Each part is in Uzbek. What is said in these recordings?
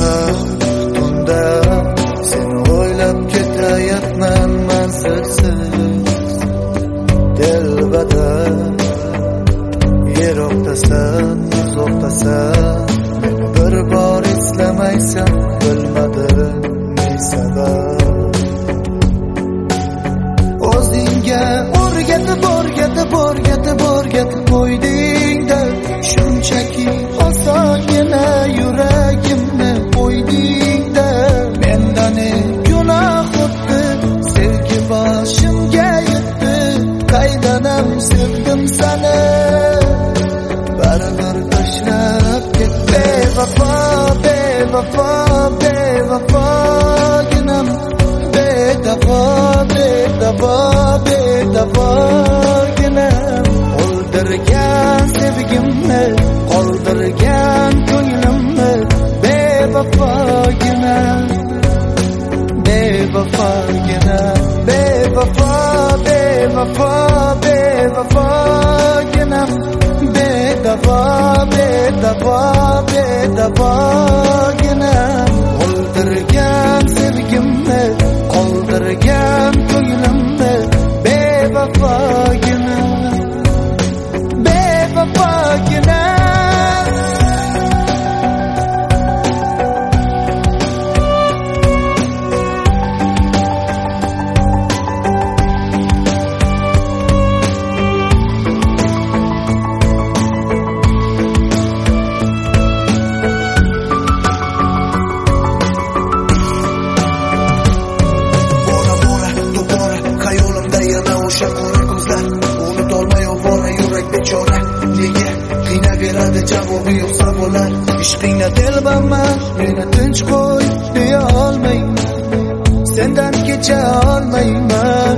har tunda seni o'ylab ketayapman manzilsiz dilbadar. Yiroqdasan, uzoqdasan, meni bir bor eslamaysan, bilmadim ne sabab. O'zingga o'rgatib qo'yding-da, shunchaki osongina yuragimni qo'yding-da. Mendan gunoh o'tdi, sevgi boshimga yetdi, qaydanam sevdim seni, baribir tashlab ketdi. Bevafoginam, bedafoginam, o'ldirgan sevgimni, qoldirgan ko'nglimni. Bevafoginam, bevafoginam, bedafoginam, o'ldirgan sevgimni, qoldirgan ko'nglimni. Bevafoginam, bevafoginam. Javobi yo'q savollar, ishqingda telbaman, meni tinch qo'y deya olmayman. Sendan kecha olmayman.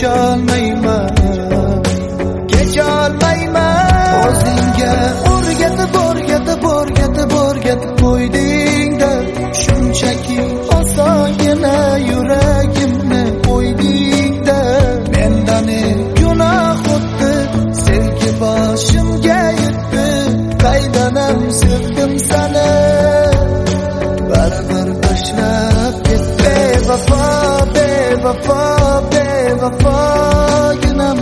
O'zingga o'rgatib qo'yding-da, shunchaki osongina yuragimni qo'yding-da. Mendan gunoh o'tdi, sevgi boshimga yetdi, qaydanam sevdim seni, baribir tashlab ketdi. Bevafoginam,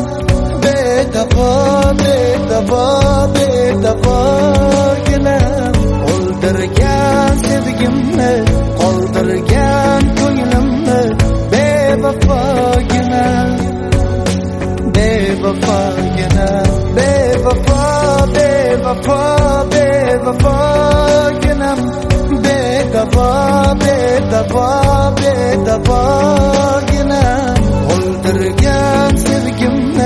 bedafoginam, o'ldirgan sevgimni, qoldirgan ko'nglimni. Bevafoginam, bevafoginam, bedafoginam, o'ldirgan sevgimni,